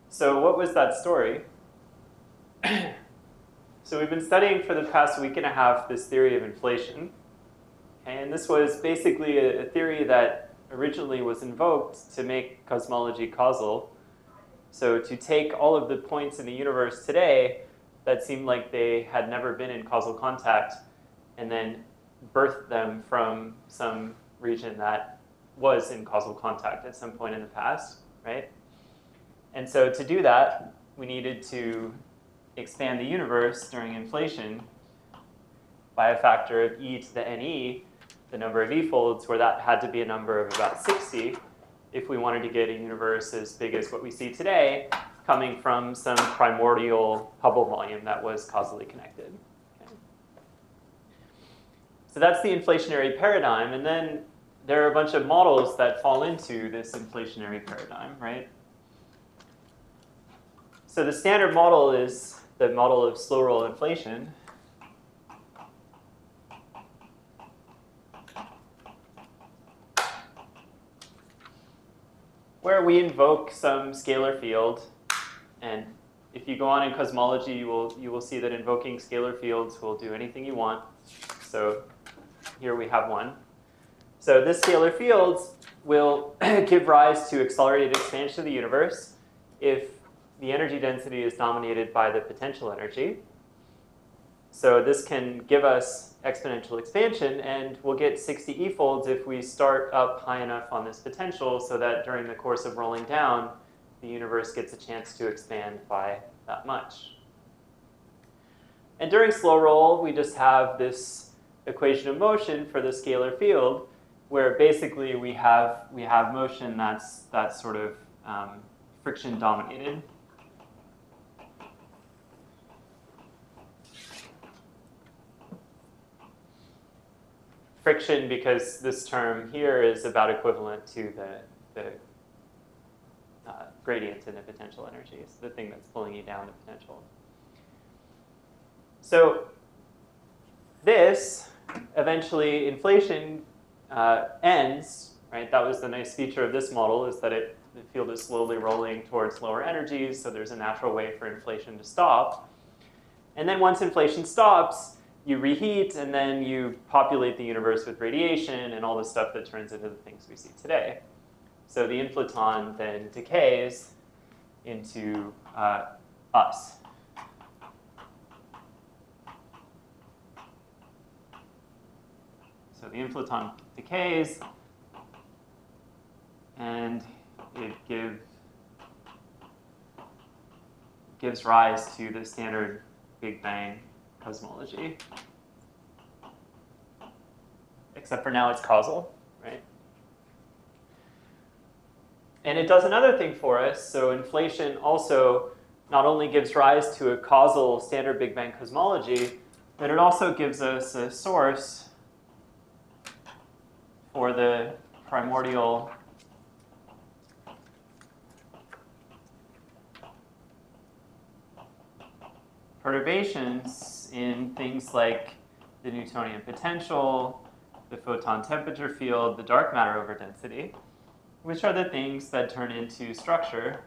So what was that story? So we've been studying for the past week and a half this theory of inflation. And this was basically a theory that originally was invoked to make cosmology causal. So to take all of the points in the universe today that seemed like they had never been in causal contact and then birth them from some region that was in causal contact at some point in the past, right? And so to do that, we needed to expand the universe during inflation by a factor of e to the ne, the number of e-folds, where that had to be a number of about 60 if we wanted to get a universe as big as what we see today, coming from some primordial Hubble volume that was causally connected. Okay. So that's the inflationary paradigm, and then there are a bunch of models that fall into this inflationary paradigm, right? So the standard model is the model of slow roll inflation. Where we invoke some scalar field, and if you go on in cosmology, you will see that invoking scalar fields will do anything you want. So here we have one. So this scalar field will give rise to accelerated expansion of the universe if the energy density is dominated by the potential energy. So this can give us exponential expansion, and we'll get 60 e-folds if we start up high enough on this potential so that during the course of rolling down, the universe gets a chance to expand by that much. And during slow roll, we just have this equation of motion for the scalar field, where basically we have motion that's sort of friction dominated. Friction, because this term here is about equivalent to the gradient in the potential energy. It's the thing that's pulling you down the potential. So this, eventually, inflation ends, right? That was the nice feature of this model, is that the field is slowly rolling towards lower energies, so there's a natural way for inflation to stop. And then once inflation stops, you reheat, and then you populate the universe with radiation and all the stuff that turns into the things we see today. So the inflaton then decays into us. So the inflaton decays, and it gives rise to the standard Big Bang cosmology. Except for now it's causal, right? And it does another thing for us. So inflation also not only gives rise to a causal standard Big Bang cosmology, but it also gives us a source for the primordial perturbations in things like the Newtonian potential, the photon temperature field, the dark matter over density, which are the things that turn into structure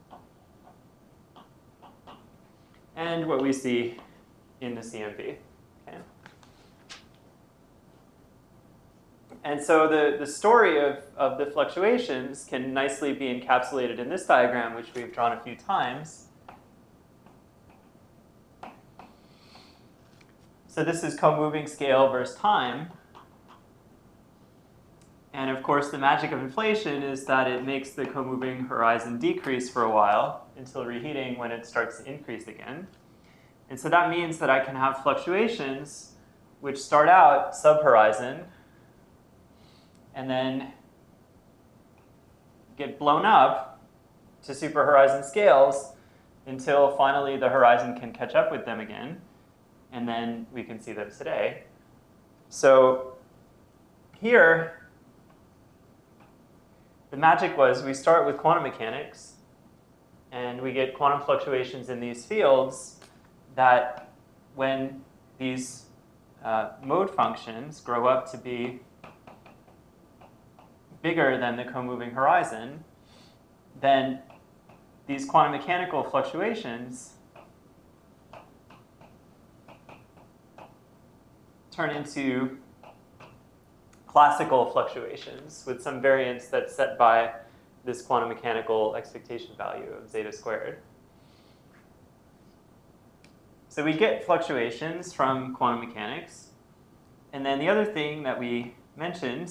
and what we see in the CMB. Okay? And so the story of the fluctuations can nicely be encapsulated in this diagram, which we've drawn a few times. So this is co-moving scale versus time. And of course, the magic of inflation is that it makes the co-moving horizon decrease for a while until reheating, when it starts to increase again. And so that means that I can have fluctuations which start out sub-horizon and then get blown up to super-horizon scales until finally the horizon can catch up with them again. And then we can see them today. So here, the magic was we start with quantum mechanics, and we get quantum fluctuations in these fields that, when these mode functions grow up to be bigger than the co-moving horizon, then these quantum mechanical fluctuations turn into classical fluctuations with some variance that's set by this quantum mechanical expectation value of zeta squared. So we get fluctuations from quantum mechanics. And then the other thing that we mentioned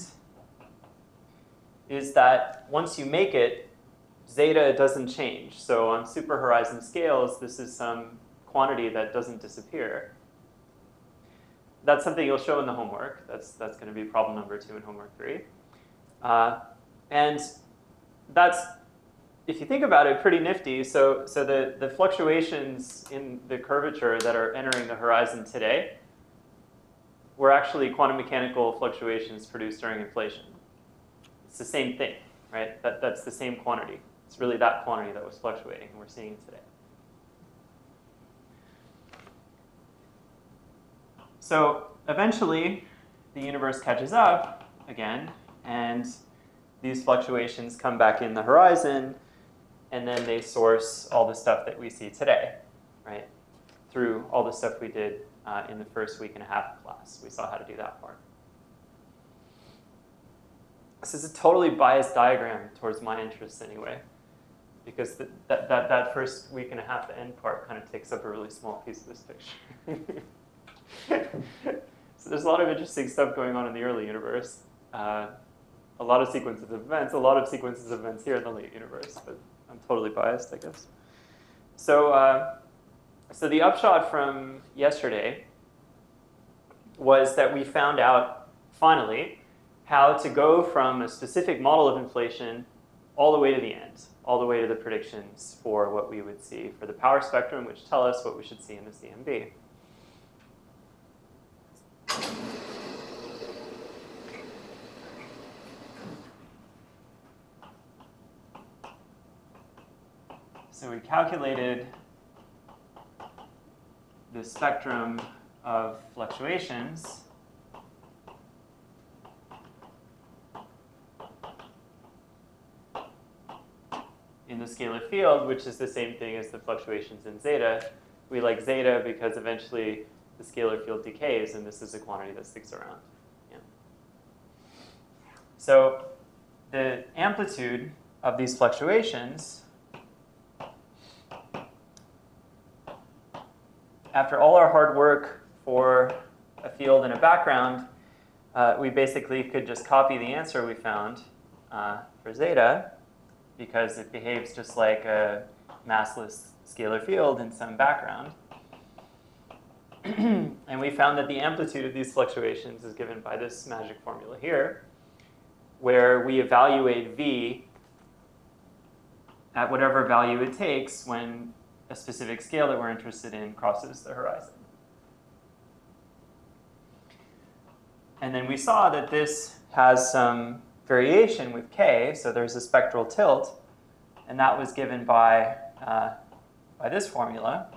is that once you make it, zeta doesn't change. So on super horizon scales, this is some quantity that doesn't disappear. That's something you'll show in the homework. That's going to be problem number 2 in homework 3. And that's, if you think about it, pretty nifty. So the fluctuations in the curvature that are entering the horizon today were actually quantum mechanical fluctuations produced during inflation. It's the same thing, right? That's the same quantity. It's really that quantity that was fluctuating, and we're seeing it today. So eventually, the universe catches up again, and these fluctuations come back in the horizon, and then they source all the stuff that we see today, right? Through all the stuff we did in the first week and a half of class. We saw how to do that part. This is a totally biased diagram towards my interests anyway, because that first week and a half, the end part, kind of takes up a really small piece of this picture. So there's a lot of interesting stuff going on in the early universe. A lot of sequences of events, here in the late universe, but I'm totally biased, I guess. So, so the upshot from yesterday was that we found out, finally, how to go from a specific model of inflation all the way to the end, all the way to the predictions for what we would see for the power spectrum, which tell us what we should see in the CMB. So we calculated the spectrum of fluctuations in the scalar field, which is the same thing as the fluctuations in zeta. We like zeta because eventually the scalar field decays, and this is a quantity that sticks around. Yeah. So the amplitude of these fluctuations, after all our hard work for a field and a background, we basically could just copy the answer we found for zeta, because it behaves just like a massless scalar field in some background. And we found that the amplitude of these fluctuations is given by this magic formula here, where we evaluate v at whatever value it takes when a specific scale that we're interested in crosses the horizon. And then we saw that this has some variation with k, so there's a spectral tilt, and that was given by this formula,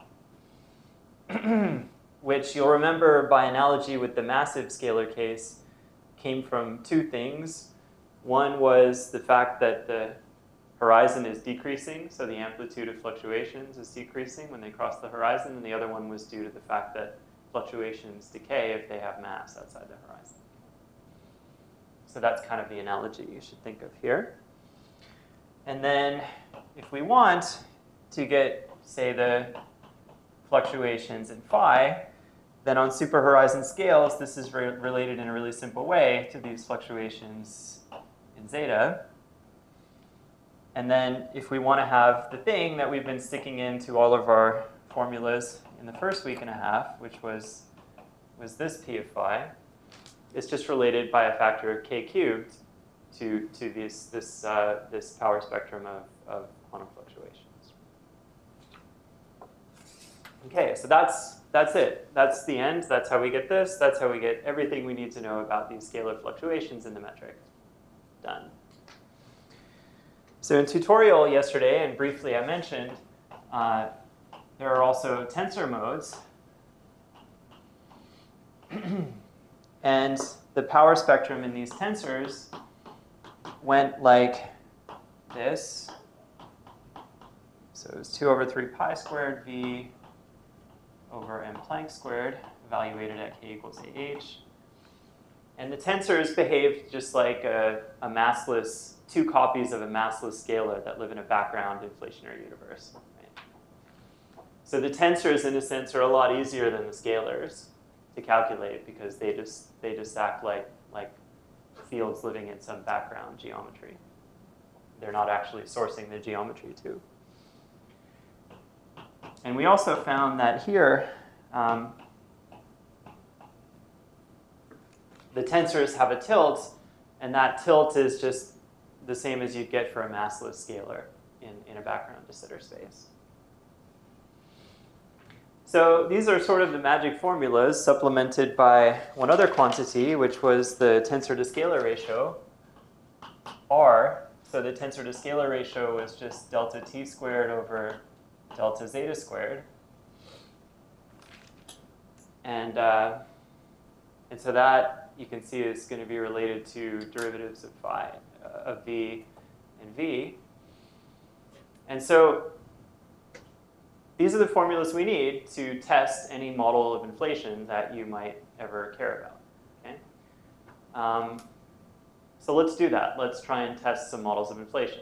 which you'll remember by analogy with the massive scalar case came from 2 things. One was the fact that the horizon is decreasing, so the amplitude of fluctuations is decreasing when they cross the horizon, and the other one was due to the fact that fluctuations decay if they have mass outside the horizon. So that's kind of the analogy you should think of here. And then if we want to get, say, the fluctuations in phi, then on super horizon scales, this is related in a really simple way to these fluctuations in zeta. And then if we want to have the thing that we've been sticking into all of our formulas in the first week and a half, which was this p of phi, it's just related by a factor of k cubed to this power spectrum of quantum fluctuations. Okay, so that's it. That's the end. That's how we get this. That's how we get everything we need to know about these scalar fluctuations in the metric. Done. So in tutorial yesterday, and briefly I mentioned, there are also tensor modes. And the power spectrum in these tensors went like this. So it's 2 over 3 pi squared v over m Planck squared, evaluated at k equals AH. And the tensors behave just like a massless, 2 copies of a massless scalar that live in a background inflationary universe. Right? So the tensors, in a sense, are a lot easier than the scalars to calculate because they just act like fields living in some background geometry. They're not actually sourcing the geometry too. And we also found that here, the tensors have a tilt, and that tilt is just the same as you'd get for a massless scalar in a background de Sitter space. So these are sort of the magic formulas supplemented by one other quantity, which was the tensor to scalar ratio, R. So the tensor to scalar ratio was just delta t squared over delta zeta squared. And so that, you can see, is going to be related to derivatives of phi, of v and v. And so these are the formulas we need to test any model of inflation that you might ever care about. Okay? So let's do that. Let's try and test some models of inflation.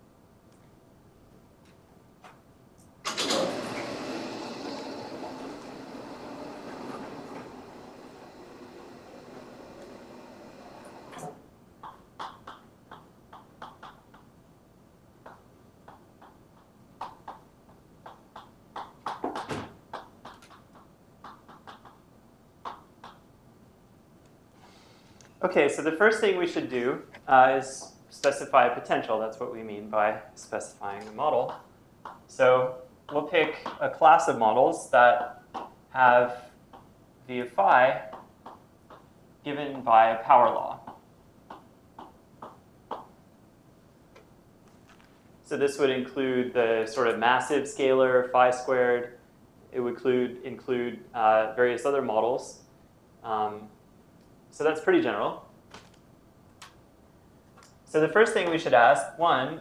Okay, so the first thing we should do is specify a potential. That's what we mean by specifying the model. So we'll pick a class of models that have v of phi given by a power law. So this would include the sort of massive scalar phi squared. It would include various other models. So that's pretty general. So the first thing we should ask, one,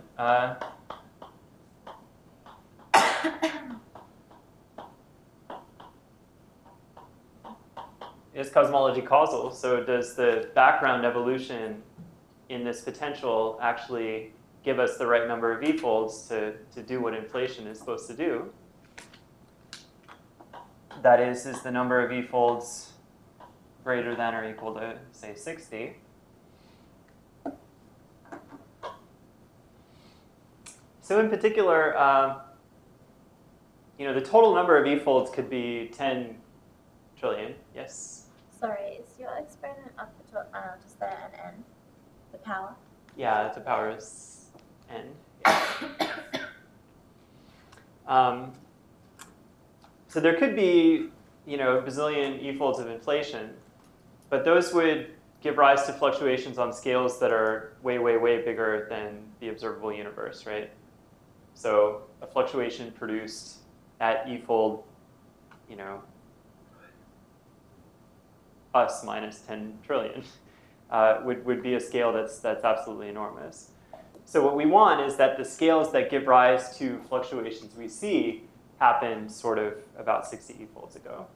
is cosmology causal? So does the background evolution in this potential actually give us the right number of e-folds to do what inflation is supposed to do? That is the number of e-folds greater than or equal to, say, 60? So in particular, the total number of e-folds could be 10 trillion. Yes? Sorry, is your experiment up to just the n, the power? Yeah, the power is n. So there could be, a bazillion e-folds of inflation, but those would give rise to fluctuations on scales that are way, way, way bigger than the observable universe, right? So a fluctuation produced at e-fold, us minus 10 trillion would be a scale that's absolutely enormous. So what we want is that the scales that give rise to fluctuations we see happened sort of about 60 e-folds ago.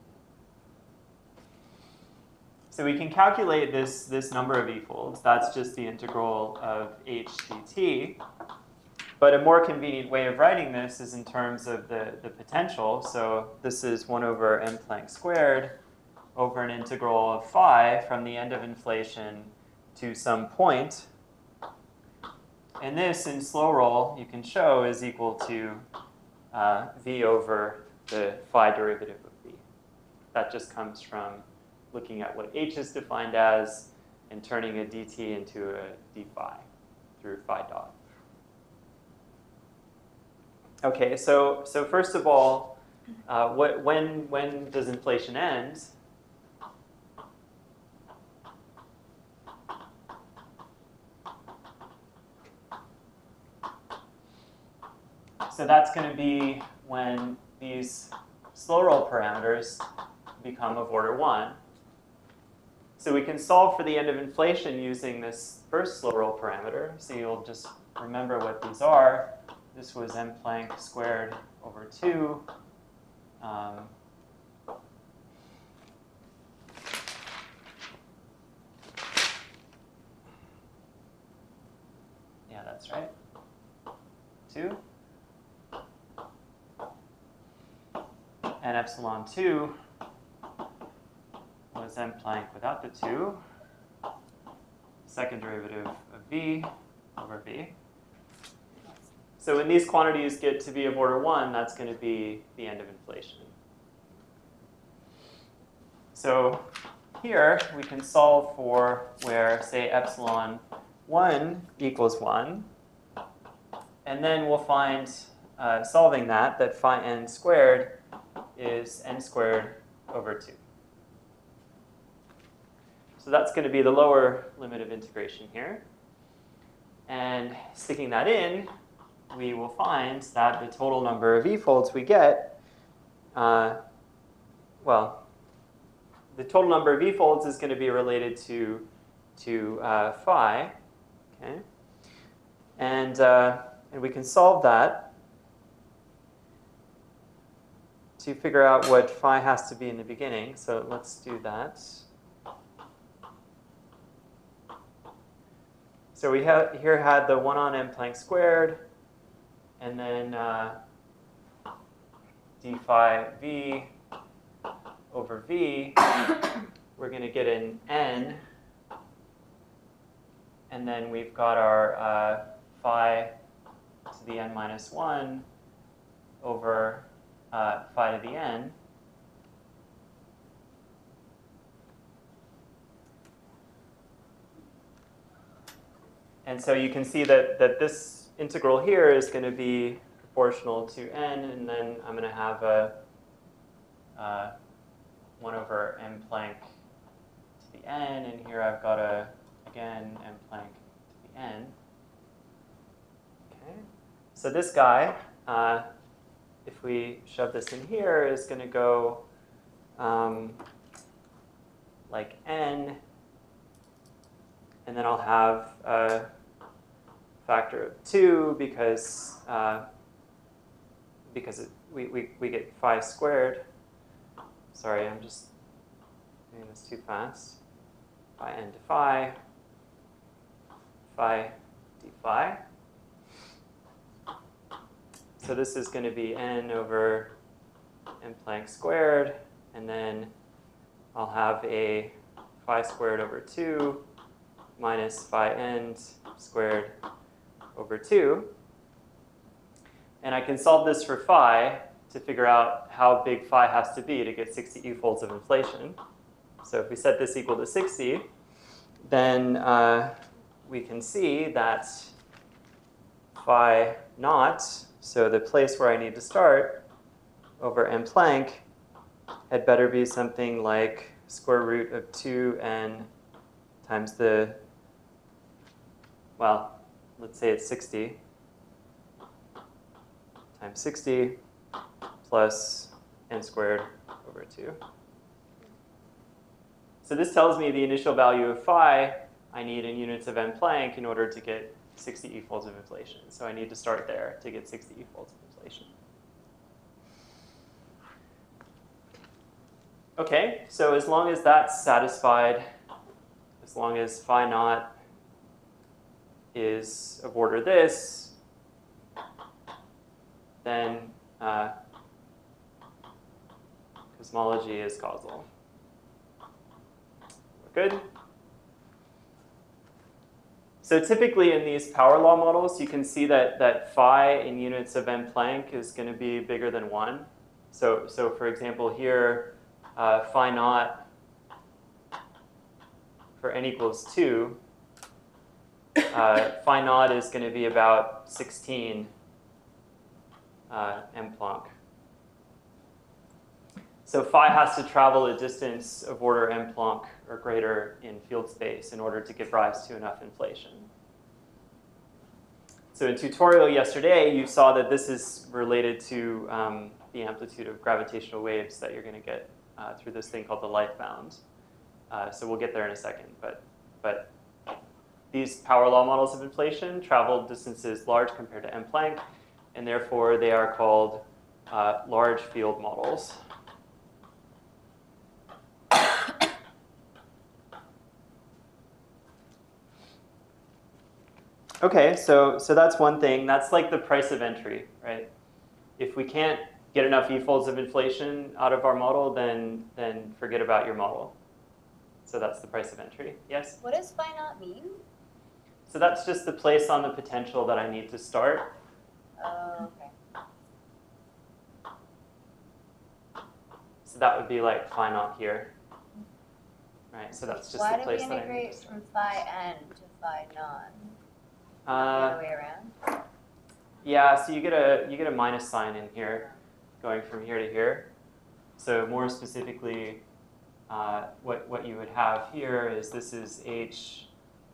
So we can calculate this number of e-folds. That's just the integral of h dt. But a more convenient way of writing this is in terms of the potential. So this is 1 over m Planck squared over an integral of phi from the end of inflation to some point. And this, in slow roll, you can show is equal to v over the phi derivative of v. That just comes from looking at what h is defined as and turning a dt into a d phi through phi dot. Okay, so first of all, when does inflation end? So that's going to be when these slow roll parameters become of order 1. So we can solve for the end of inflation using this first slow roll parameter. So you'll just remember what these are. this was m Planck squared over 2. Yeah, that's right. 2. And epsilon 2 was m Planck without the 2. Second derivative of v over v. So when these quantities get to be of order 1, that's going to be the end of inflation. So here we can solve for where, say, epsilon 1 equals 1. And then we'll find, solving that phi n squared is n squared over 2. So that's going to be the lower limit of integration here. And sticking that in, we will find that the total number of e-folds we get, well, the total number of e-folds is going to be related to phi, okay? And we can solve that to figure out what phi has to be in the beginning. So let's do that. So we here had the 1 on m Planck squared, and then d phi v over v. We're going to get an n, and then we've got our phi to the n minus 1 over phi to the n. And so you can see that this integral here is going to be proportional to n, and then I'm going to have a 1 over m Planck to the n, and here I've got again, m Planck to the n. Okay. So this guy, if we shove this in here, is going to go like n, and then I'll have a factor of 2 because we get phi squared. Sorry, I'm just doing this too fast. Phi n to phi d phi. So this is going to be n over m Planck squared, and then I'll have a phi squared over 2 minus phi n squared over 2. And I can solve this for phi to figure out how big phi has to be to get 60 e-folds of inflation. So if we set this equal to 60, then we can see that phi naught, so the place where I need to start, over m Planck, had better be something like square root of 2n times the, well, let's say it's 60, times 60 plus n squared over 2. So this tells me the initial value of phi I need in units of m Planck in order to get 60 e-folds of inflation. So I need to start there to get 60 e-folds of inflation. Okay, so as long as that's satisfied, as long as phi naught is of order this, then cosmology is causal. We're good? So typically in these power law models, you can see that phi in units of m Planck is going to be bigger than 1. So for example here, phi naught for n equals 2, phi naught is going to be about 16 m Planck. So phi has to travel a distance of order m Planck or greater in field space in order to give rise to enough inflation. So in tutorial yesterday, you saw that this is related to the amplitude of gravitational waves that you're going to get through this thing called the life bound. So we'll get there in a second. But these power law models of inflation travel distances large compared to m Planck. and therefore they are called large field models. Okay, so that's one thing. That's like the price of entry, right? If we can't get enough e-folds of inflation out of our model, then forget about your model. So that's the price of entry. Yes? What does phi naught mean? So that's just the place on the potential that I need to start. Oh, okay. So that would be like phi naught here. Right, so that's just Why the place do we that I need integrate to start. from phi n to phi naught? The other way around? Yeah, so you get a minus sign in here, going from here to here. So more specifically, what you would have here is this is h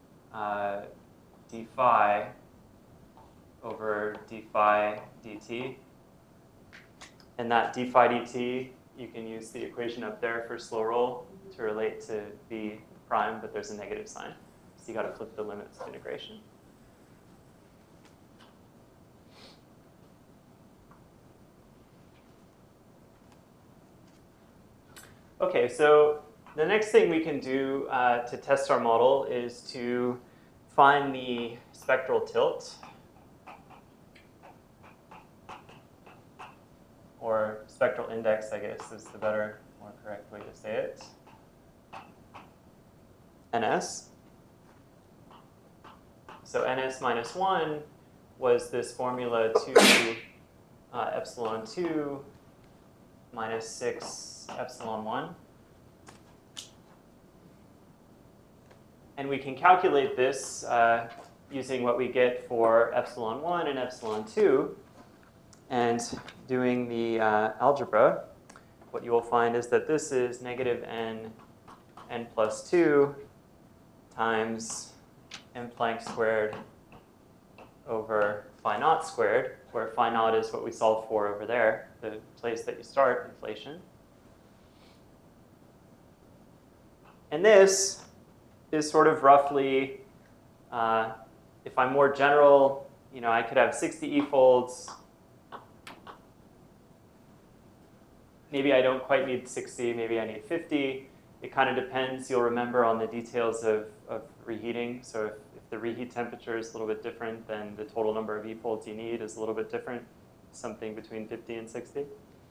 d phi over d phi dt. And that d phi dt, you can use the equation up there for slow roll to relate to b prime, but there's a negative sign. So you got to flip the limits of integration. Okay, so the next thing we can do to test our model is to find the spectral tilt, or spectral index, I guess is the better, more correct way to say it. NS. So NS minus 1 was this formula to epsilon 2 minus 6 epsilon 1. And we can calculate this using what we get for epsilon 1 and epsilon 2. And doing the algebra, what you will find is that this is negative n plus 2 times m Planck squared over phi naught squared, where phi naught is what we solved for over there, the place that you start inflation. And this is sort of roughly, if I'm more general, I could have 60 e-folds. Maybe I don't quite need 60, maybe I need 50. It kind of depends, you'll remember, on the details of reheating. So if the reheat temperature is a little bit different, then the total number of e-folds you need is a little bit different, something between 50 and 60.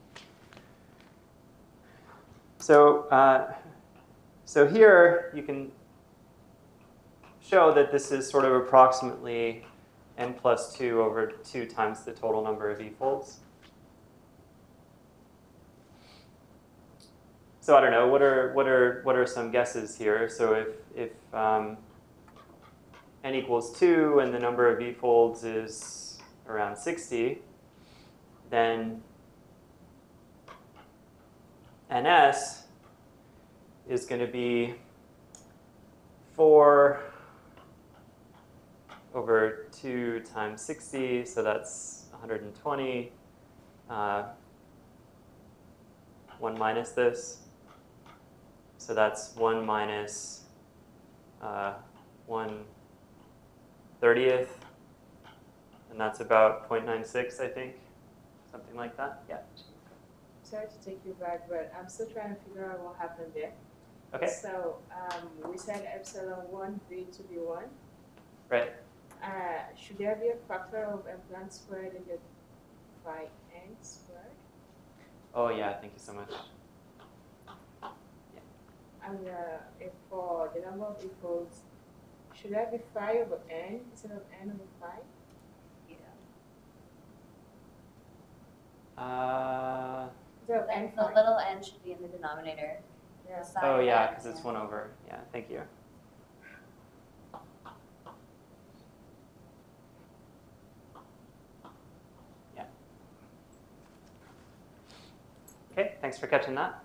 So, so here you can show that this is sort of approximately n plus 2 over 2 times the total number of e-folds. So I don't know, what are some guesses here? So if n equals 2 and the number of e-folds is around 60, then ns is going to be 4 over 2 times 60, so that's 120. 1 minus this. So that's 1 minus 1/30th, and that's about 0.96, I think, something like that. Yeah. Sorry to take you back, but I'm still trying to figure out what happened there. Okay. So we said epsilon 1 v to be 1. Right. Should there be a factor of m Planck squared in the phi n squared? Oh yeah, thank you so much. And if for the number of e-folds, should that be phi over n instead of n over phi? Yeah. Instead of Then n the phi. little n should be in the denominator. Yeah. The sign Oh of yeah, n, because it's 1 over. Yeah, thank you. Yeah. Okay, thanks for catching that.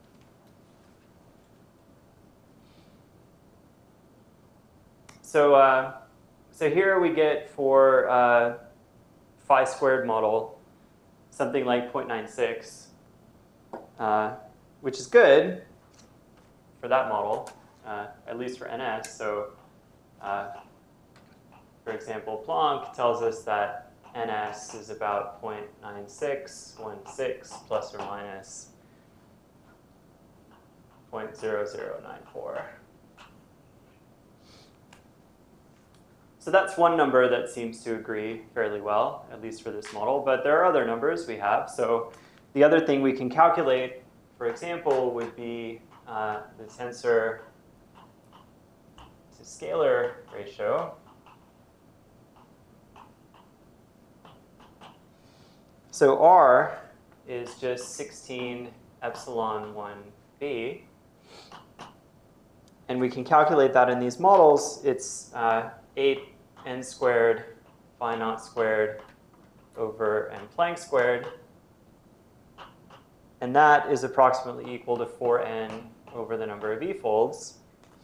So, so here we get for phi squared model something like 0.96, which is good for that model, at least for NS. So, for example, Planck tells us that NS is about 0.9616 plus or minus 0.0094. So that's one number that seems to agree fairly well, at least for this model. But there are other numbers we have. So the other thing we can calculate, for example, would be the tensor to scalar ratio. So R is just 16 epsilon 1b. And we can calculate that in these models. It's 8 n squared phi naught squared over n Planck squared. And that is approximately equal to 4n over the number of e-folds.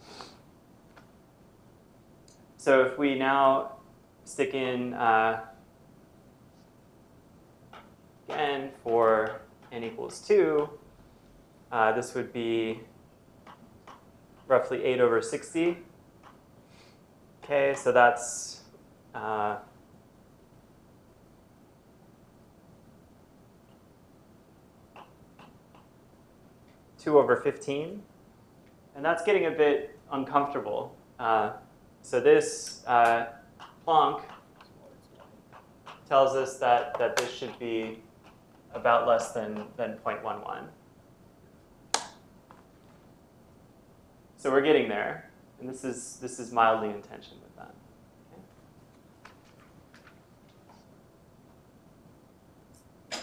So if we now stick in again for n equals 2, this would be roughly 8 over 60. Okay, so that's 2 over 15. And that's getting a bit uncomfortable. So this Planck tells us that this should be about less than 0.11. So we're getting there. And this is mildly in tension with that. Okay.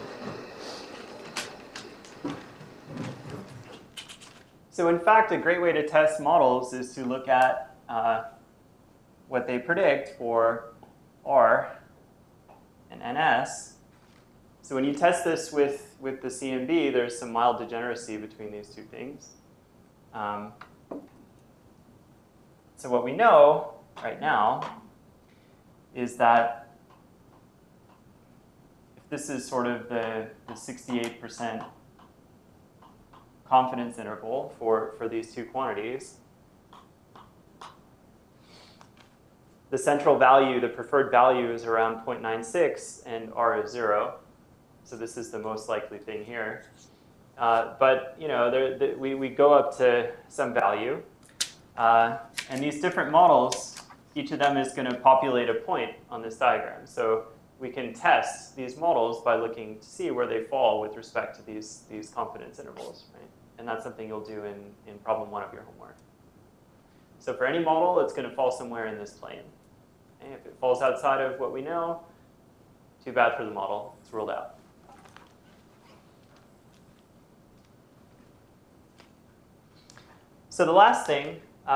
So in fact, a great way to test models is to look at what they predict for R and NS. So when you test this with the CMB, there's some mild degeneracy between these two things. So what we know right now is that if this is sort of the 68% confidence interval for these two quantities, the central value, the preferred value, is around 0.96 and R is 0. So this is the most likely thing here. But you know, we go up to some value. And these different models, each of them is going to populate a point on this diagram. So we can test these models by looking to see where they fall with respect to these confidence intervals, right? And that's something you'll do in problem 1 of your homework. So for any model, it's going to fall somewhere in this plane. Okay? If it falls outside of what we know, too bad for the model. It's ruled out. So the last thing,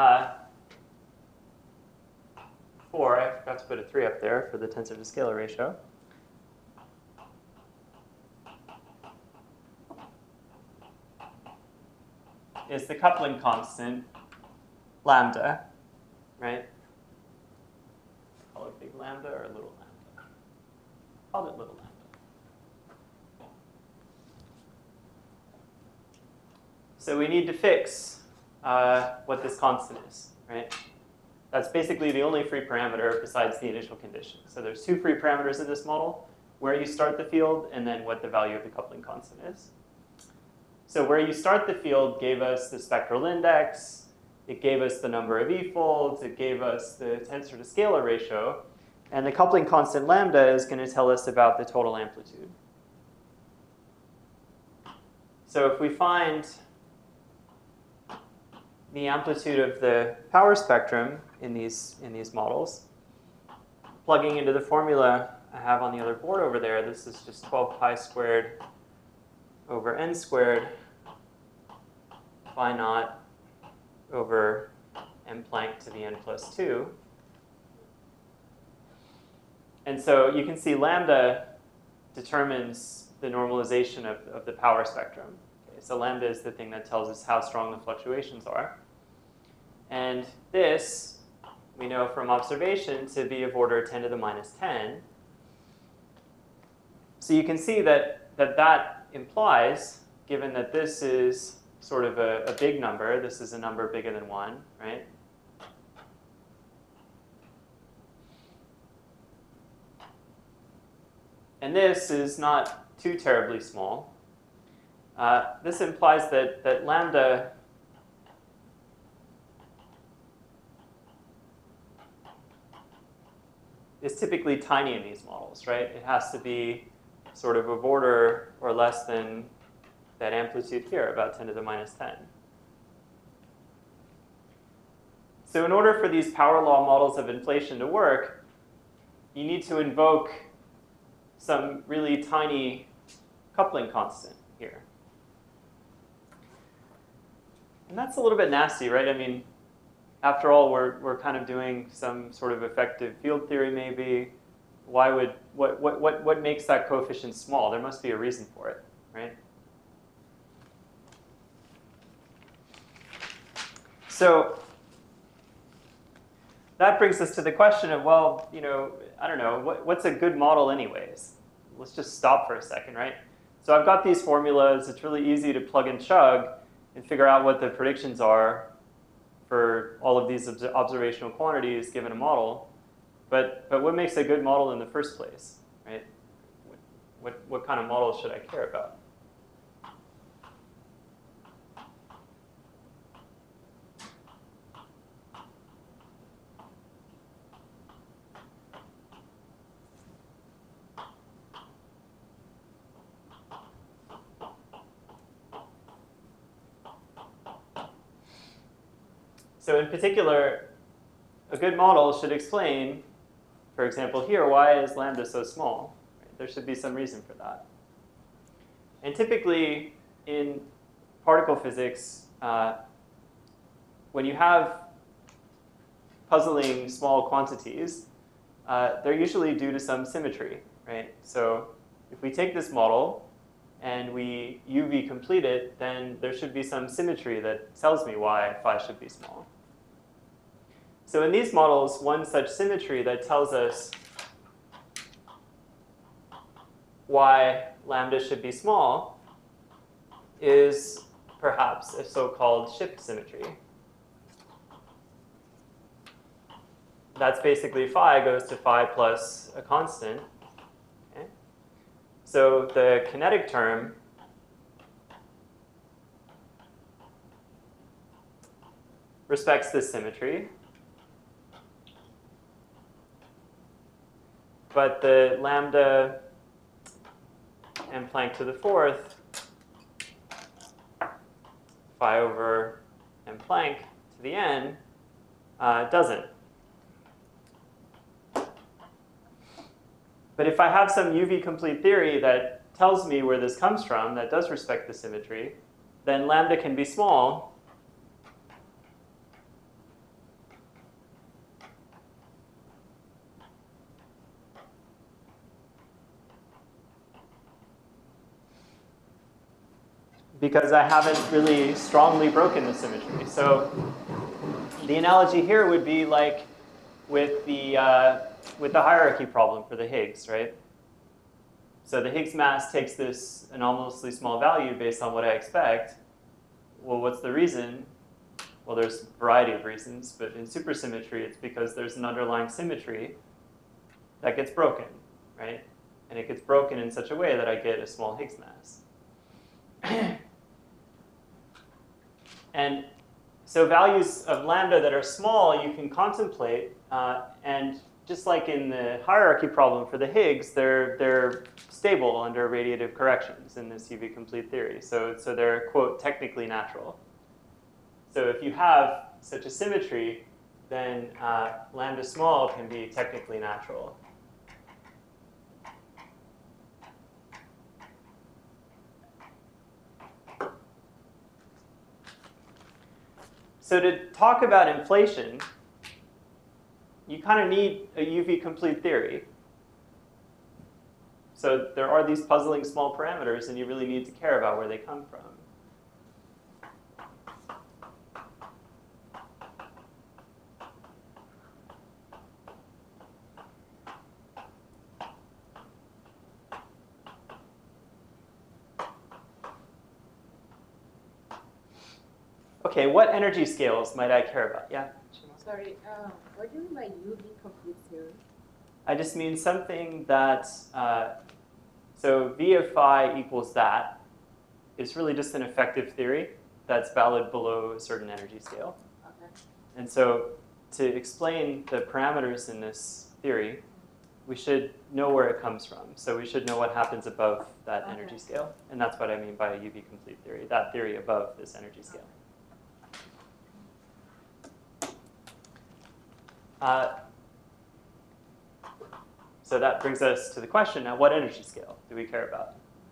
4, I forgot to put a 3 up there for the tensor to scalar ratio. Is the coupling constant, lambda, right? Call it big lambda or little lambda? Call it little lambda. So we need to fix what this constant is, right? That's basically the only free parameter besides the initial condition. So there's 2 free parameters in this model, where you start the field and then what the value of the coupling constant is. So where you start the field gave us the spectral index, it gave us the number of e-folds, it gave us the tensor to scalar ratio, and the coupling constant lambda is going to tell us about the total amplitude. So if we find the amplitude of the power spectrum in these models, plugging into the formula I have on the other board over there, this is just 12 pi squared over n squared phi naught over m Planck to the n plus 2. And so you can see lambda determines the normalization of the power spectrum. Okay, so lambda is the thing that tells us how strong the fluctuations are. And this, we know from observation to be of order 10 to the minus 10. So you can see that implies, given that this is sort of a big number, this is a number bigger than 1, right? and this is not too terribly small. This implies that lambda is typically tiny in these models, right? It has to be sort of order or less than that amplitude here, about 10 to the minus 10. So in order for these power law models of inflation to work, you need to invoke some really tiny coupling constant here. And that's a little bit nasty, right? I mean, after all, we're kind of doing some sort of effective field theory maybe. What makes that coefficient small? There must be a reason for it, right? So that brings us to the question of, well, I don't know, what's a good model anyways? Let's just stop for a second, right? So I've got these formulas. It's really easy to plug and chug and figure out what the predictions are for all of these observational quantities given a model. But what makes a good model in the first place, right? What kind of model should I care about? So in particular, a good model should explain, for example here, why is lambda so small? Right? There should be some reason for that. And typically in particle physics, when you have puzzling small quantities, they're usually due to some symmetry, right? So if we take this model and we UV complete it, then there should be some symmetry that tells me why phi should be small. So in these models, one such symmetry that tells us why lambda should be small is perhaps a so-called shift symmetry. That's basically phi goes to phi plus a constant. Okay? So the kinetic term respects this symmetry. But the lambda m Planck to the fourth phi over m Planck to the n doesn't. But if I have some UV complete theory that tells me where this comes from, that does respect the symmetry, then lambda can be small. Because I haven't really strongly broken the symmetry. So the analogy here would be like with the hierarchy problem for the Higgs, right? So the Higgs mass takes this anomalously small value based on what I expect. Well, what's the reason? Well, there's a variety of reasons, but in supersymmetry, it's because there's an underlying symmetry that gets broken, right? And it gets broken in such a way that I get a small Higgs mass. And so values of lambda that are small, you can contemplate, and just like in the hierarchy problem for the Higgs, they're stable under radiative corrections in this UV complete theory. So they're, quote, technically natural. So if you have such a symmetry, then lambda small can be technically natural. So to talk about inflation, you kind of need a UV complete theory. So there are these puzzling small parameters, and you really need to care about where they come from. Okay, what energy scales might I care about? Yeah? Sorry, what do you mean by UV complete theory? I just mean something that So V of phi equals that is really just an effective theory that's valid below a certain energy scale. Okay. And so to explain the parameters in this theory, we should know where it comes from. So we should know what happens above that Okay. energy scale. And that's what I mean by a UV complete theory, that theory above this energy scale. So that brings us to the question, now what energy scale do we care about?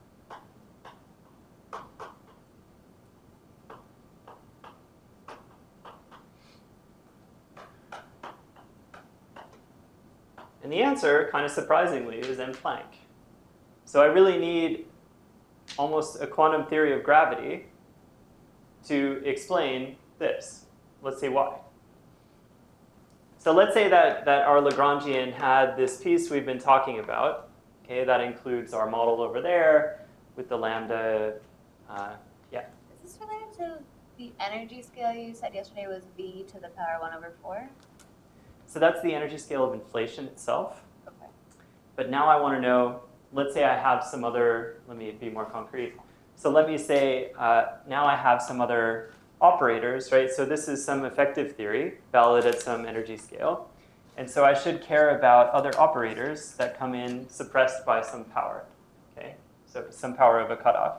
And the answer, kind of surprisingly, is M Planck. So I really need almost a quantum theory of gravity to explain this. Let's see why. So let's say that our Lagrangian had this piece we've been talking about. Okay, that includes our model over there with the lambda. Is this related to the energy scale you said yesterday was V to the power 1/4? So that's the energy scale of inflation itself. Okay. But now I want to know, let's say I have some other, let me be more concrete. So let me say now I have some other operators, right? So this is some effective theory, valid at some energy scale. And so I should care about other operators that come in suppressed by some power, okay? So some power of a cutoff.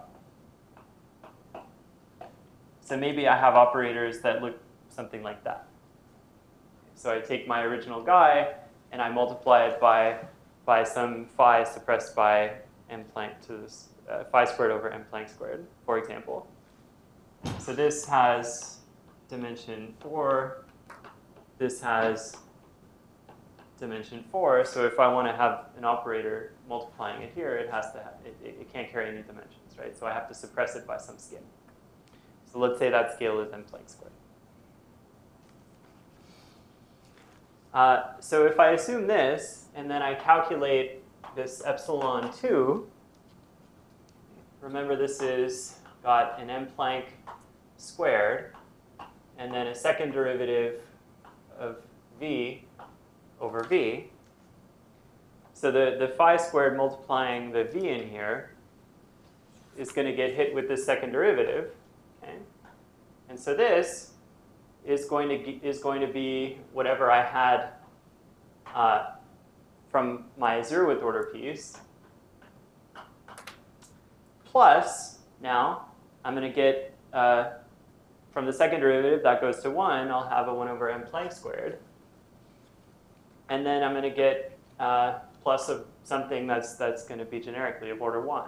So maybe I have operators that look something like that. So I take my original guy and I multiply it by some phi suppressed by M Planck to this, phi squared over M Planck squared, for example. So this has dimension 4. This has dimension 4. So if I want to have an operator multiplying it here, it has to have, it can't carry any dimensions, right? So I have to suppress it by some scale. So let's say that scale is M Planck squared. So if I assume this, and then I calculate this epsilon 2, remember this is got an M Planck squared, and then a second derivative of v over v. So the phi squared multiplying the v in here is going to get hit with this second derivative. Okay? And so this is going to be whatever I had from my 0th order piece, plus now I'm going to get from the second derivative that goes to 1, I'll have a 1 over M Planck squared, and then I'm going to get plus of something that's going to be generically of order 1.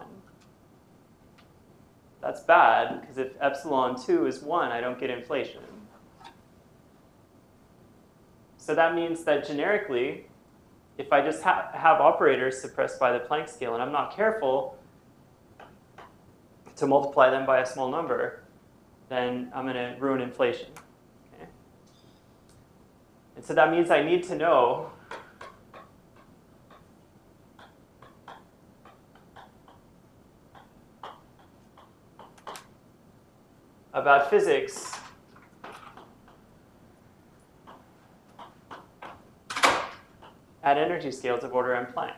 That's bad because if epsilon 2 is 1, I don't get inflation. So that means that generically, if I just have operators suppressed by the Planck scale and I'm not careful to multiply them by a small number, then I'm going to ruin inflation. Okay? And so that means I need to know about physics at energy scales of order M Planck.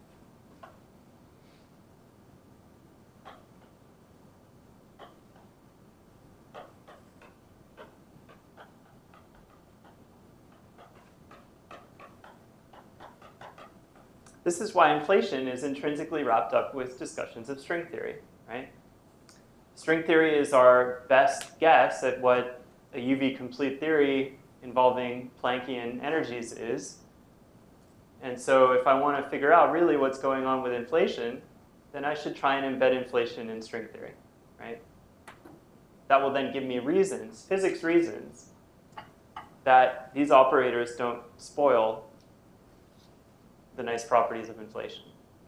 This is why inflation is intrinsically wrapped up with discussions of string theory, right? String theory is our best guess at what a UV complete theory involving Planckian energies is. And so if I want to figure out really what's going on with inflation, then I should try and embed inflation in string theory, right? That will then give me reasons, physics reasons, that these operators don't spoil the nice properties of inflation.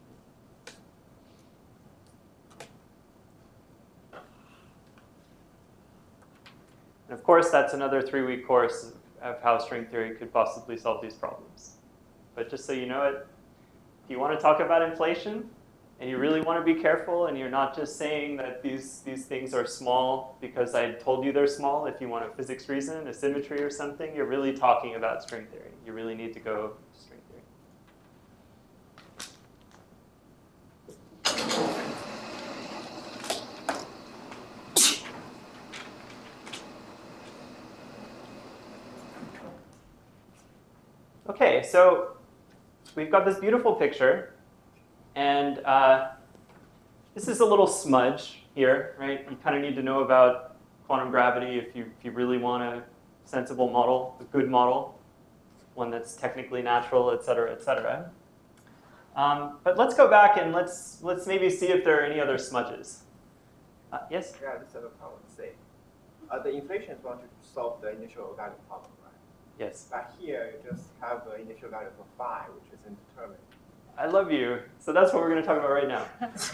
And of course, that's another 3-week course of how string theory could possibly solve these problems. But just so you know it, if you want to talk about inflation, and you really want to be careful, and you're not just saying that these things are small because I told you they're small, if you want a physics reason, a symmetry or something, you're really talking about string theory. You really need to go string theory. Okay, so we've got this beautiful picture, and this is a little smudge here, right? You kind of need to know about quantum gravity if you really want a sensible model, a good model, one that's technically natural, et cetera, et cetera. But let's go back and let's maybe see if there are any other smudges. Yes? Yeah, this is a problem. Say, the inflation is going to solve the initial value problem, right? Yes. But here, you just have the initial value for phi, which is indeterminate. I love you. So that's what we're going to talk about right now.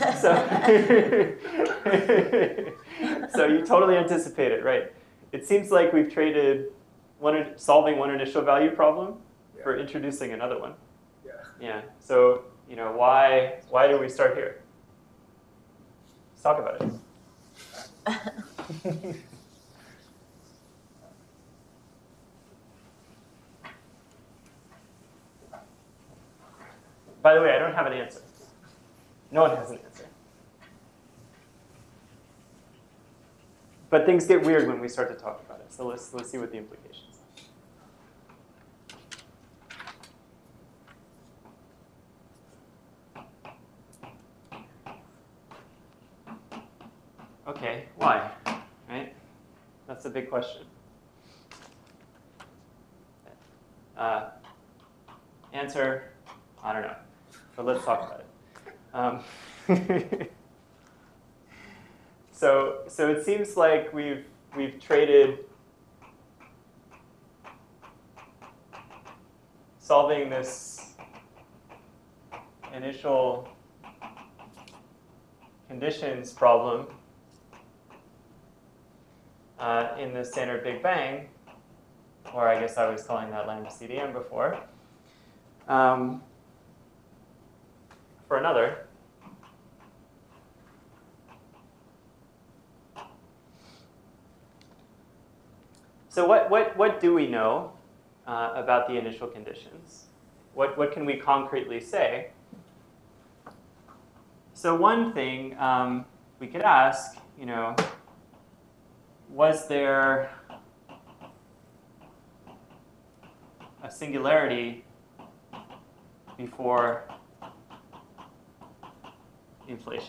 So you totally anticipate it, right? It seems like we've traded solving one initial value problem for introducing another one. Yeah. Yeah. So why do we start here? Let's talk about it. By the way, I don't have an answer. No one has an answer. But things get weird when we start to talk about it. So let's see what the implications are. Okay, why? Right? That's a big question. Answer, I don't know. But let's talk about it. So it seems like we've traded solving this initial conditions problem in the standard Big Bang, or I guess I was calling that lambda CDM before, for another. So what do we know about the initial conditions? What can we concretely say? So one thing we could ask, was there a singularity before inflation?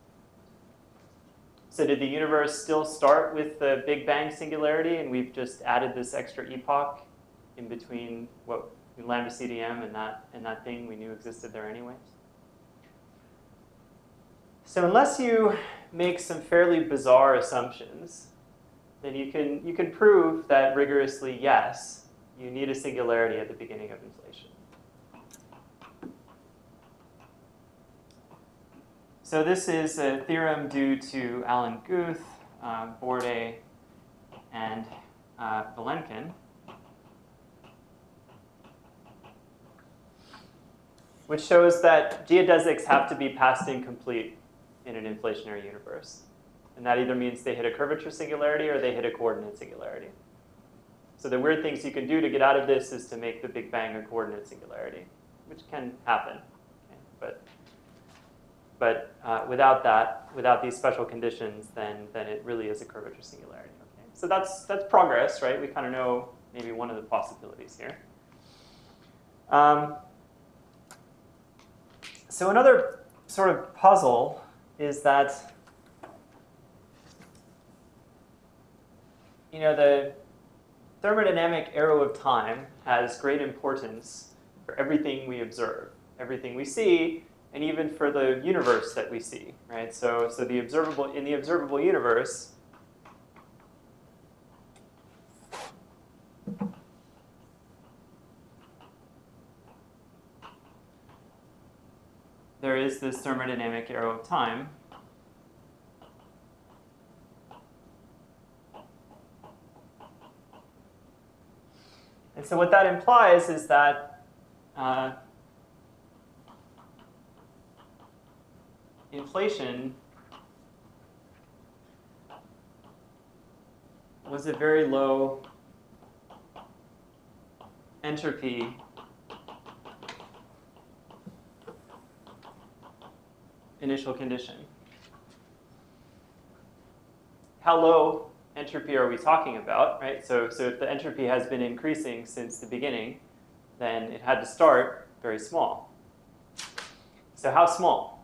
So did the universe still start with the Big Bang singularity, and we've just added this extra epoch in between lambda CDM and that thing we knew existed there anyways? So unless you make some fairly bizarre assumptions, then you can prove that rigorously, yes, you need a singularity at the beginning of inflation. So this is a theorem due to Alan Guth, Borde, and Vilenkin, which shows that geodesics have to be passed incomplete in an inflationary universe. And that either means they hit a curvature singularity or they hit a coordinate singularity. So the weird things you can do to get out of this is to make the Big Bang a coordinate singularity, which can happen. Okay? But without that, without these special conditions, then it really is a curvature singularity. Okay? So that's progress, right? We kind of know maybe one of the possibilities here. So another sort of puzzle is that the thermodynamic arrow of time has great importance for everything we observe, everything we see, and even for the universe that we see, right? So in the observable universe, there is this thermodynamic arrow of time. And so what that implies is that inflation was a very low entropy initial condition. How low entropy are we talking about, right? So if the entropy has been increasing since the beginning, then it had to start very small. So how small?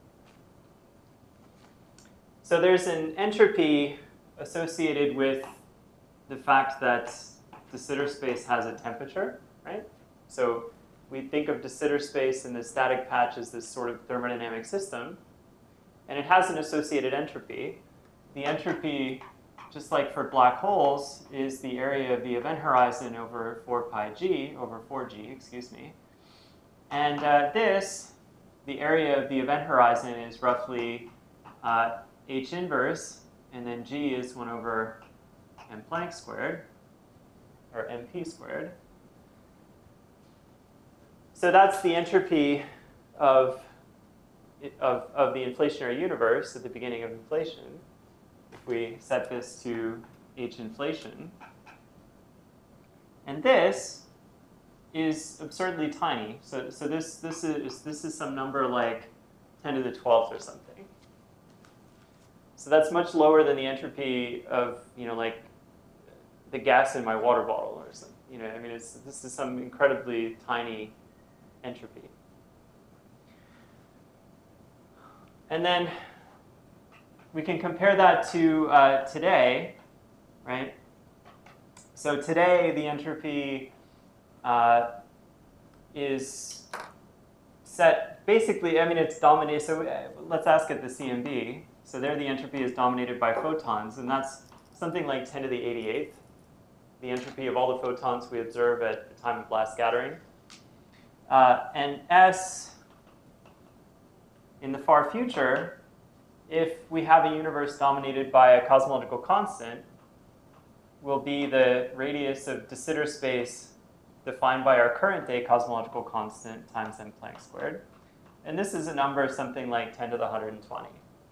So there's an entropy associated with the fact that de Sitter space has a temperature, right? So we think of de Sitter space and the static patch as this sort of thermodynamic system, and it has an associated entropy. The entropy, just like for black holes, is the area of the event horizon over 4g, excuse me. And this, the area of the event horizon, is roughly h inverse, and then g is 1 over m Planck squared, or mp squared. So that's the entropy of the inflationary universe at the beginning of inflation. If we set this to h inflation. And this is absurdly tiny. So this is some number like 10 to the 12th or something. So that's much lower than the entropy of, like the gas in my water bottle or something. I mean, this is some incredibly tiny entropy. And then we can compare that to today, right? So today the entropy is set, basically, I mean, it's dominated, so let's ask at the CMB. So there the entropy is dominated by photons, and that's something like 10 to the 88th, the entropy of all the photons we observe at the time of blast scattering. And S, in the far future, if we have a universe dominated by a cosmological constant, will be the radius of de Sitter space defined by our current day cosmological constant times m Planck squared. And this is a number something like 10 to the 120.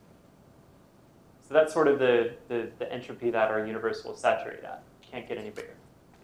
So that's sort of the entropy that our universe will saturate at. Can't get any bigger.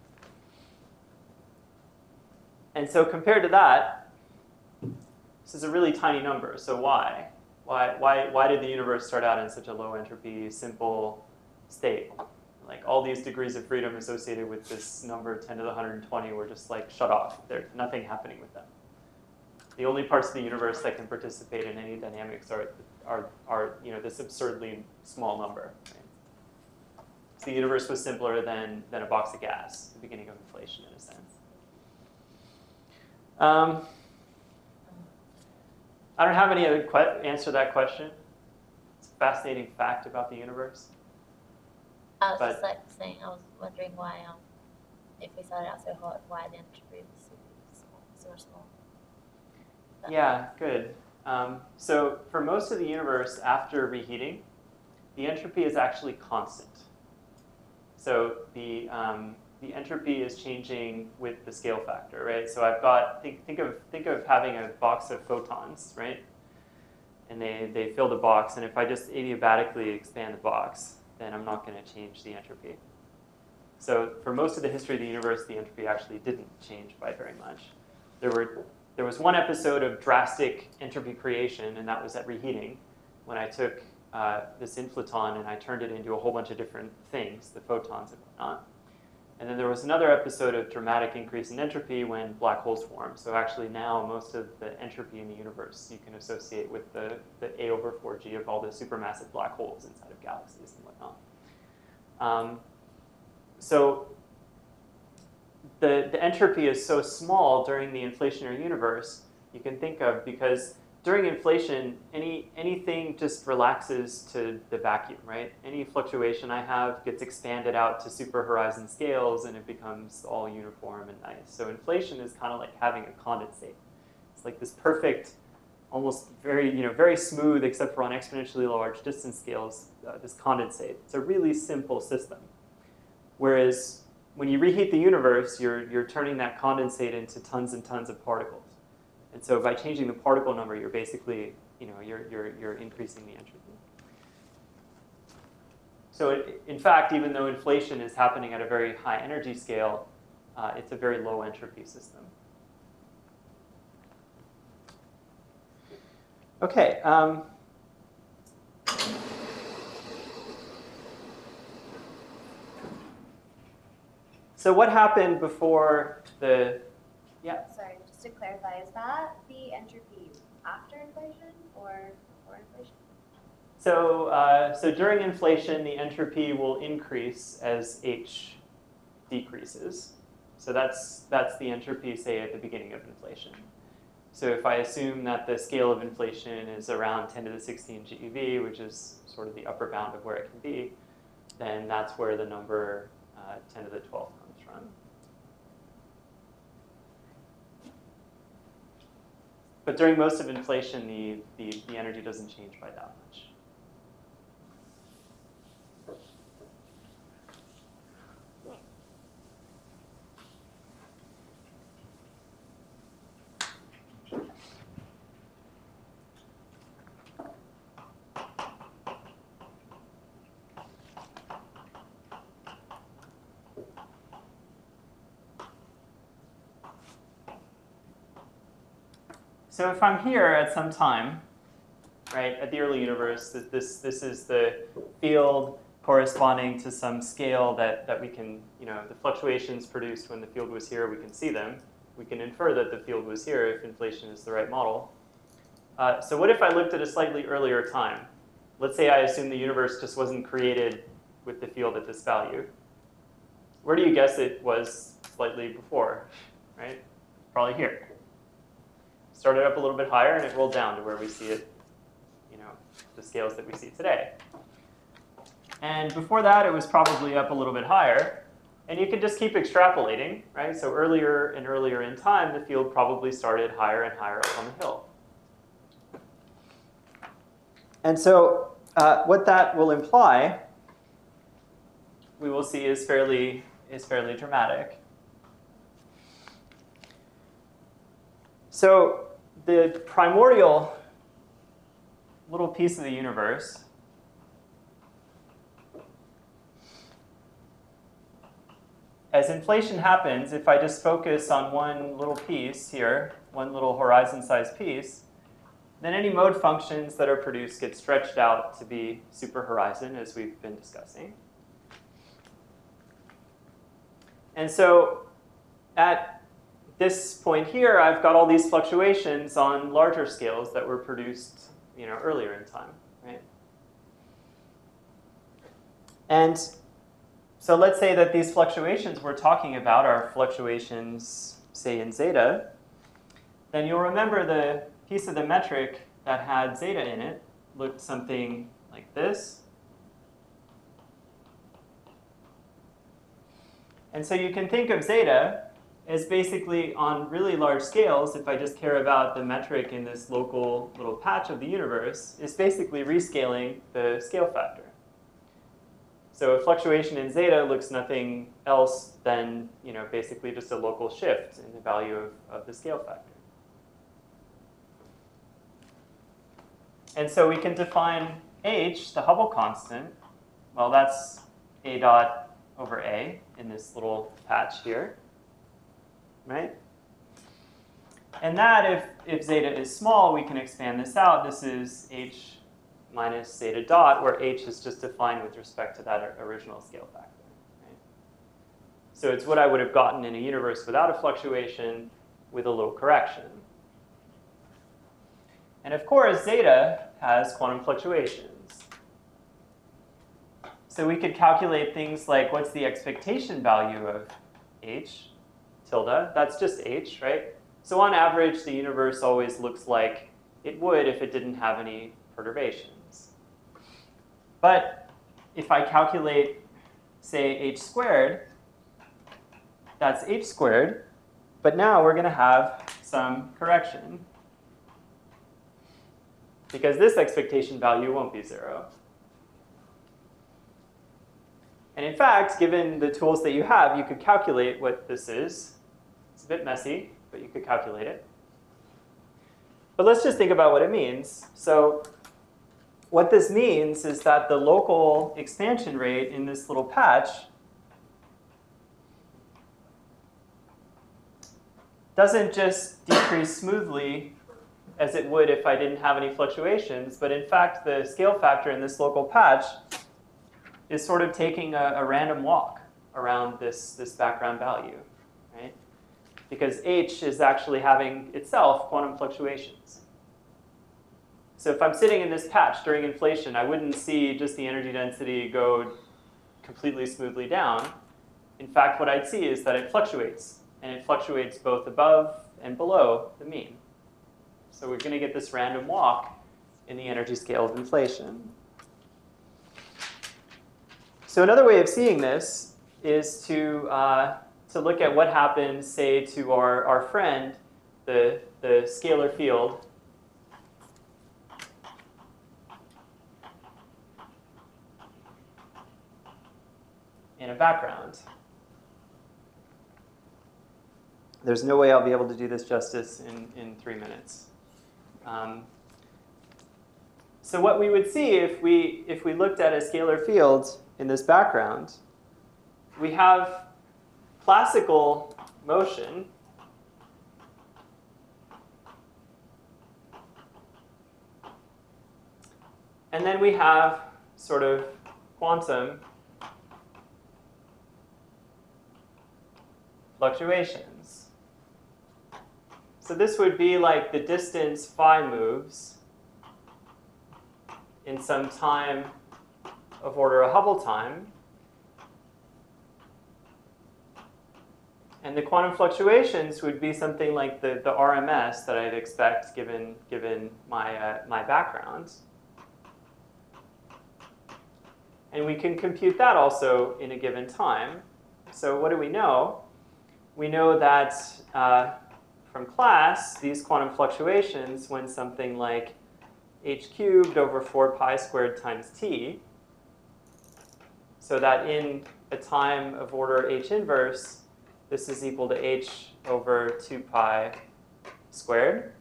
And so compared to that, this is a really tiny number. So why? Why did the universe start out in such a low entropy, simple state? Like all these degrees of freedom associated with this number 10 to the 120 were just like shut off. There's nothing happening with them. The only parts of the universe that can participate in any dynamics are this absurdly small number. Right? So the universe was simpler than a box of gas at the beginning of inflation, in a sense. I don't have any other answer to that question. It's a fascinating fact about the universe. I was just like saying, I was wondering why, if we started out so hot, why the entropy was so small. But Yeah, good. So for most of the universe, after reheating, the entropy is actually constant. So the entropy is changing with the scale factor, right? So I've got, think of having a box of photons, right? And they fill the box, and if I just adiabatically expand the box, then I'm not going to change the entropy. So for most of the history of the universe, the entropy actually didn't change by very much. There was one episode of drastic entropy creation, and that was at reheating, when I took this inflaton and I turned it into a whole bunch of different things, the photons and whatnot. And then there was another episode of dramatic increase in entropy when black holes form. So actually now most of the entropy in the universe you can associate with the A over 4G of all the supermassive black holes inside of galaxies and whatnot. So the entropy is so small during the inflationary universe you can think of, because during inflation, anything just relaxes to the vacuum, right? Any fluctuation I have gets expanded out to super horizon scales, and it becomes all uniform and nice. So inflation is kind of like having a condensate. It's like this perfect, almost very smooth, except for on exponentially large distance scales, this condensate. It's a really simple system. Whereas when you reheat the universe, you're turning that condensate into tons and tons of particles. And so by changing the particle number, you're basically, you're increasing the entropy. So in fact, even though inflation is happening at a very high energy scale, it's a very low entropy system. Okay. So what happened before the Yeah. Sorry, just to clarify, is that the entropy after inflation or before inflation? So during inflation, the entropy will increase as H decreases. So that's the entropy, say, at the beginning of inflation. So if I assume that the scale of inflation is around 10 to the 16 GeV, which is sort of the upper bound of where it can be, then that's where the number 10 to the 12th comes from. But during most of inflation, the energy doesn't change by that much. So if I'm here at some time, right, at the early universe, this is the field corresponding to some scale that we can, the fluctuations produced when the field was here, we can see them. We can infer that the field was here if inflation is the right model. So what if I looked at a slightly earlier time? Let's say I assume the universe just wasn't created with the field at this value. Where do you guess it was slightly before, right? Probably here. Started up a little bit higher and it rolled down to where we see it, the scales that we see today. And before that, it was probably up a little bit higher. And you can just keep extrapolating, right? So earlier and earlier in time, the field probably started higher and higher up on the hill. And so what that will imply, we will see is fairly dramatic. So the primordial little piece of the universe as inflation happens, if I just focus on one little piece here, one little horizon-sized piece, then any mode functions that are produced get stretched out to be super horizon, as we've been discussing. And so at this point here, I've got all these fluctuations on larger scales that were produced, earlier in time, right? And so let's say that these fluctuations we're talking about are fluctuations, say, in zeta. Then you'll remember the piece of the metric that had zeta in it looked something like this. And so you can think of zeta as basically on really large scales, if I just care about the metric in this local little patch of the universe, is basically rescaling the scale factor. So a fluctuation in zeta looks nothing else than basically just a local shift in the value of the scale factor. And so we can define h, the Hubble constant, well, that's a dot over a in this little patch here, right? And that, if zeta is small, we can expand this out. This is h minus zeta dot, where h is just defined with respect to that original scale factor, right? So it's what I would have gotten in a universe without a fluctuation with a low correction. And of course, zeta has quantum fluctuations. So we could calculate things like what's the expectation value of h tilde. That's just h, right? So on average, the universe always looks like it would if it didn't have any perturbations. But if I calculate, say, h squared, that's h squared. But now we're going to have some correction, because this expectation value won't be 0. And in fact, given the tools that you have, you could calculate what this is. It's a bit messy, but you could calculate it. But let's just think about what it means. So what this means is that the local expansion rate in this little patch doesn't just decrease smoothly as it would if I didn't have any fluctuations, but in fact, the scale factor in this local patch is sort of taking a random walk around this background value, right? because h is actually having itself quantum fluctuations. So if I'm sitting in this patch during inflation, I wouldn't see just the energy density go completely smoothly down. In fact, what I'd see is that it fluctuates, and it fluctuates both above and below the mean. So we're going to get this random walk in the energy scale of inflation. So another way of seeing this is to look at what happens, say, to our friend, the scalar field in a background. There's no way I'll be able to do this justice in 3 minutes. So what we would see if we looked at a scalar field in this background, we have classical motion and then we have sort of quantum fluctuations. So this would be like the distance phi moves in some time of order of Hubble time. And the quantum fluctuations would be something like the RMS that I'd expect given my background. And we can compute that also in a given time. So what do we know? We know that from class, these quantum fluctuations, when something like h cubed over 4 pi squared times t, so that in a time of order h inverse, this is equal to h over 2 pi squared.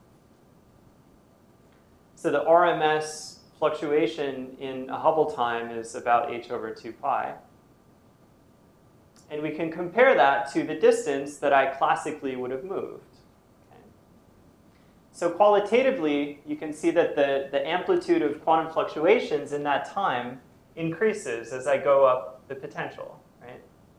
So the RMS fluctuation in a Hubble time is about h over 2 pi. And we can compare that to the distance that I classically would have moved. Okay. So qualitatively, you can see that the amplitude of quantum fluctuations in that time increases as I go up the potential, right?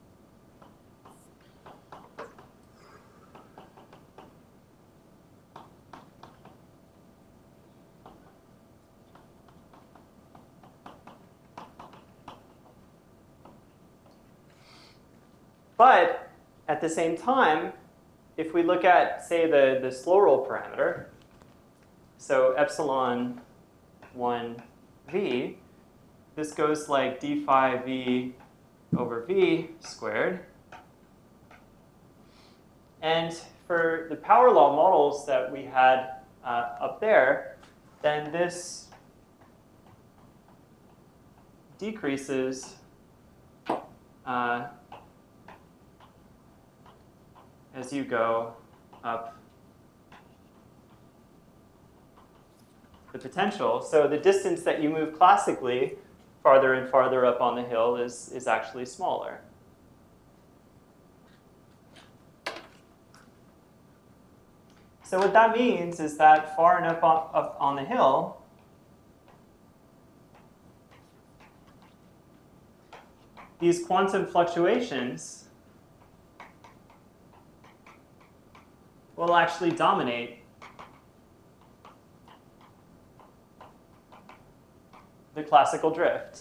But at the same time, if we look at, say, the slow roll parameter, so epsilon 1v, this goes like d phi v over v squared. And for the power law models that we had up there, then this decreases as you go up the potential. So the distance that you move classically farther and farther up on the hill is actually smaller. So what that means is that far enough up on the hill, these quantum fluctuations will actually dominate the classical drift.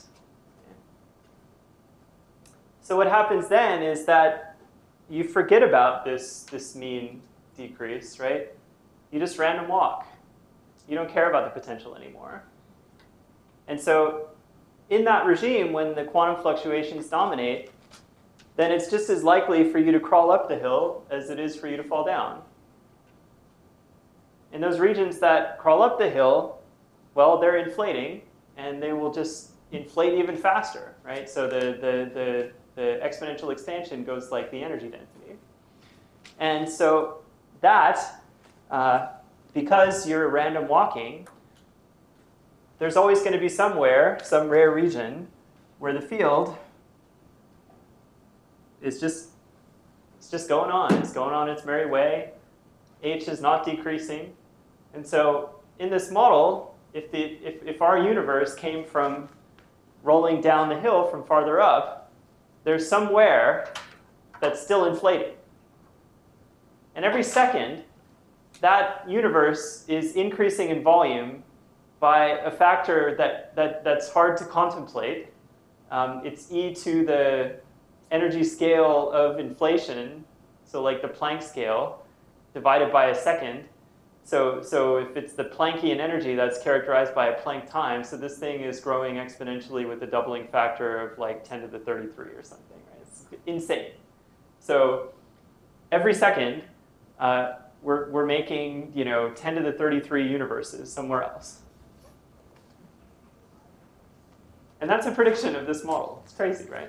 So what happens then is that you forget about this mean decrease, right? You just random walk. You don't care about the potential anymore. And so in that regime, when the quantum fluctuations dominate, then it's just as likely for you to crawl up the hill as it is for you to fall down. In those regions that crawl up the hill, well, they're inflating, and they will just inflate even faster, right? So the exponential expansion goes like the energy density. And so that, because you're random walking, there's always going to be somewhere, some rare region, where the field is just going on. It's going on its merry way. H is not decreasing. And so in this model, if our universe came from rolling down the hill from farther up, there's somewhere that's still inflating. And every second, that universe is increasing in volume by a factor that's hard to contemplate. It's e to the energy scale of inflation, so like the Planck scale, divided by a second. So if it's the Planckian energy, that's characterized by a Planck time. So this thing is growing exponentially with a doubling factor of like 10 to the 33 or something, right? It's insane. So every second, we're making 10 to the 33 universes somewhere else. And that's a prediction of this model. It's crazy, right?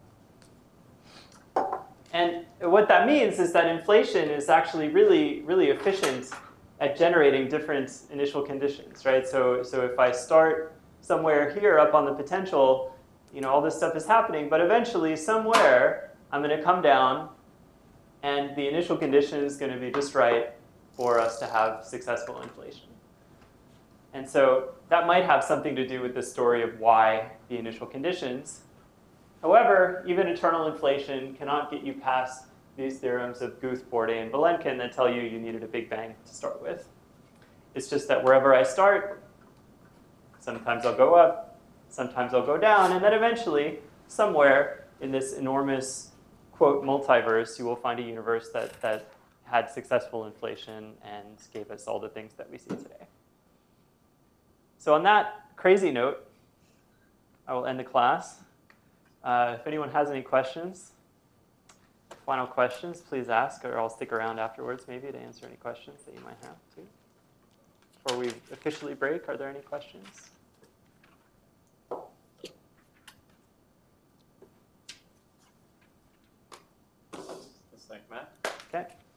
And what that means is that inflation is actually really, really efficient at generating different initial conditions, right? So if I start somewhere here up on the potential, all this stuff is happening, but eventually somewhere I'm going to come down and the initial condition is going to be just right for us to have successful inflation. And so that might have something to do with the story of why the initial conditions. However, even eternal inflation cannot get you past these theorems of Guth, Bourdais, and Vilenkin that tell you needed a Big Bang to start with. It's just that wherever I start, sometimes I'll go up, sometimes I'll go down, and then eventually, somewhere in this enormous, quote, multiverse, you will find a universe that had successful inflation and gave us all the things that we see today. So on that crazy note, I will end the class. If anyone has any questions, final questions, please ask, or I'll stick around afterwards maybe to answer any questions that you might have too. Before we officially break, are there any questions? Thanks, Matt. Okay.